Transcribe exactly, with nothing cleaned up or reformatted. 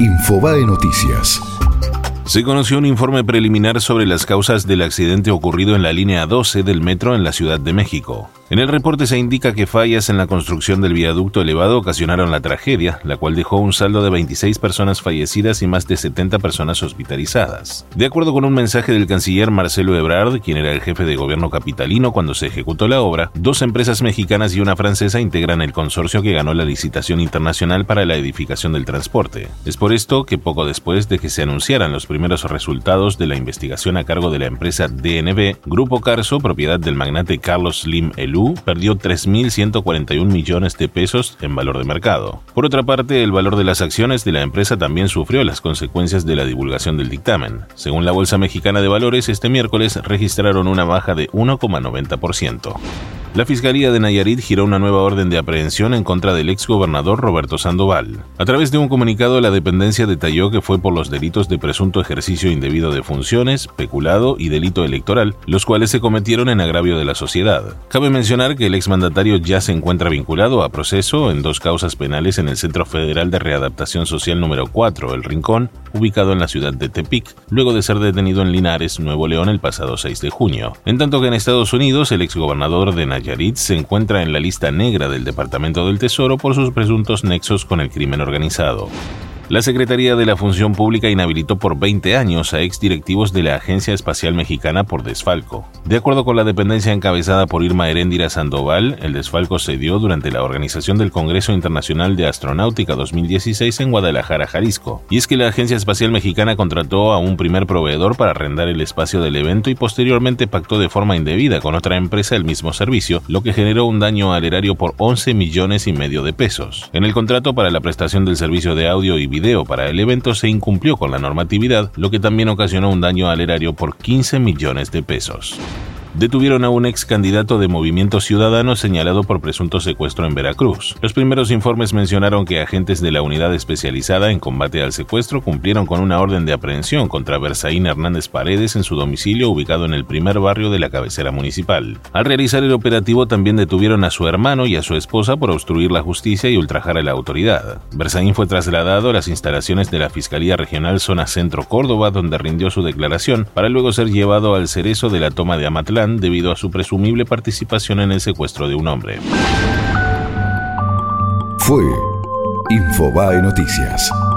Infobae Noticias. Se conoció un informe preliminar sobre las causas del accidente ocurrido en la línea doce del metro en la Ciudad de México. En el reporte se indica que fallas en la construcción del viaducto elevado ocasionaron la tragedia, la cual dejó un saldo de veintiséis personas fallecidas y más de setenta personas hospitalizadas. De acuerdo con un mensaje del canciller Marcelo Ebrard, quien era el jefe de gobierno capitalino cuando se ejecutó la obra, dos empresas mexicanas y una francesa integran el consorcio que ganó la licitación internacional para la edificación del transporte. Es por esto que poco después de que se anunciaran los primeros resultados de la investigación a cargo de la empresa D N B, Grupo Carso, propiedad del magnate Carlos Slim Helú, perdió tres mil ciento cuarenta y un millones de pesos en valor de mercado. Por otra parte, el valor de las acciones de la empresa también sufrió las consecuencias de la divulgación del dictamen. Según la Bolsa Mexicana de Valores, este miércoles registraron una baja de uno coma noventa por ciento. La Fiscalía de Nayarit giró una nueva orden de aprehensión en contra del exgobernador Roberto Sandoval. A través de un comunicado, la dependencia detalló que fue por los delitos de presunto ejercicio indebido de funciones, peculado y delito electoral, los cuales se cometieron en agravio de la sociedad. Cabe mencionar que el exmandatario ya se encuentra vinculado a proceso en dos causas penales en el Centro Federal de Readaptación Social número cuatro, El Rincón, ubicado en la ciudad de Tepic, luego de ser detenido en Linares, Nuevo León, el pasado seis de junio. En tanto que en Estados Unidos, el exgobernador de Nayarit Nayarit se encuentra en la lista negra del Departamento del Tesoro por sus presuntos nexos con el crimen organizado. La Secretaría de la Función Pública inhabilitó por veinte años a exdirectivos de la Agencia Espacial Mexicana por desfalco. De acuerdo con la dependencia encabezada por Irma Heréndira Sandoval, el desfalco se dio durante la organización del Congreso Internacional de Astronáutica dos mil dieciséis en Guadalajara, Jalisco. Y es que la Agencia Espacial Mexicana contrató a un primer proveedor para arrendar el espacio del evento y posteriormente pactó de forma indebida con otra empresa el mismo servicio, lo que generó un daño al erario por once millones y medio de pesos. En el contrato para la prestación del servicio de audio y video para el evento se incumplió con la normatividad, lo que también ocasionó un daño al erario por quince millones de pesos. Detuvieron a un ex candidato de Movimiento Ciudadano señalado por presunto secuestro en Veracruz. Los primeros informes mencionaron que agentes de la unidad especializada en combate al secuestro cumplieron con una orden de aprehensión contra Berzaín Hernández Paredes en su domicilio ubicado en el primer barrio de la cabecera municipal. Al realizar el operativo también detuvieron a su hermano y a su esposa por obstruir la justicia y ultrajar a la autoridad. Berzaín fue trasladado a las instalaciones de la Fiscalía Regional Zona Centro Córdoba, donde rindió su declaración, para luego ser llevado al Cerezo de la Toma de Amatlán debido a su presumible participación en el secuestro de un hombre. Fue Infobae Noticias.